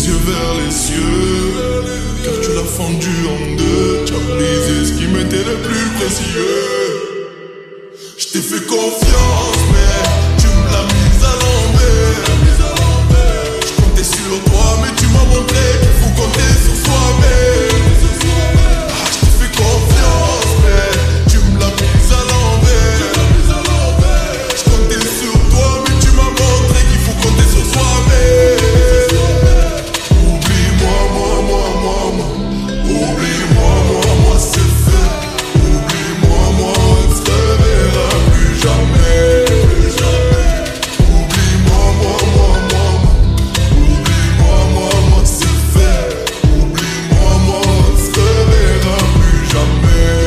yeux vers les cieux, car tu l'as fendu en deux. Tu as brisé ce qui m'était le plus précieux. Je t'ai fait confiance, mais tu me l'as mise à l'envers. Je comptais sur toi, mais tu m'as montré qu'il faut compter sur soi-même. Je t'ai fait confiance, mais tu me l'as mise à l'envers. Je comptais sur toi, mais tu m'as montré qu'il faut compter sur soi-même. Oublie-moi, Oublie-moi, c'est fait. Oublie-moi, on se reverra plus jamais. Oublie-moi, Oublie-moi, c'est fait. Oublie-moi, on se reverra plus jamais.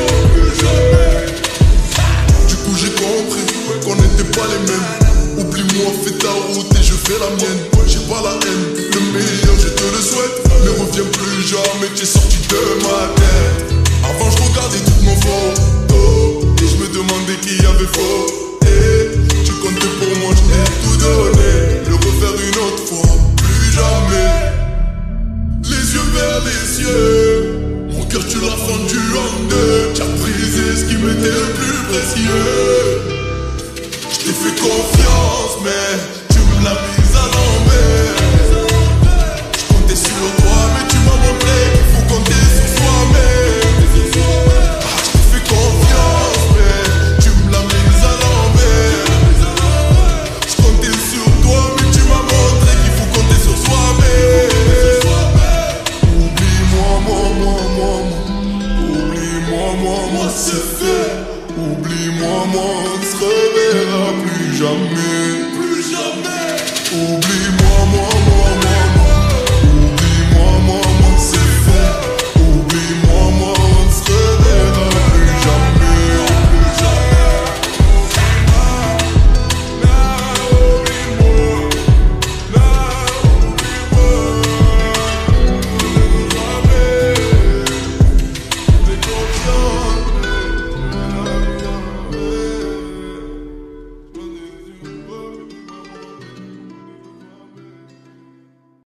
Du coup j'ai compris qu'on n'était pas les mêmes. Oublie-moi, fais ta route et je fais la mienne. J'ai pas la haine, le meilleur je te le souhaite. Mais reviens plus jamais, tu es sorti de ma tête. Avant je regardais toutes nos photos et je me demandais qui avait faux. Et tu comptais pour moi, je t'ai tout donné. Le refaire une autre fois, plus jamais. Les yeux vers les cieux, mon cœur tu l'as fendu en deux. Tu as brisé ce qui m'était le plus précieux. Je t'ai fait confiance.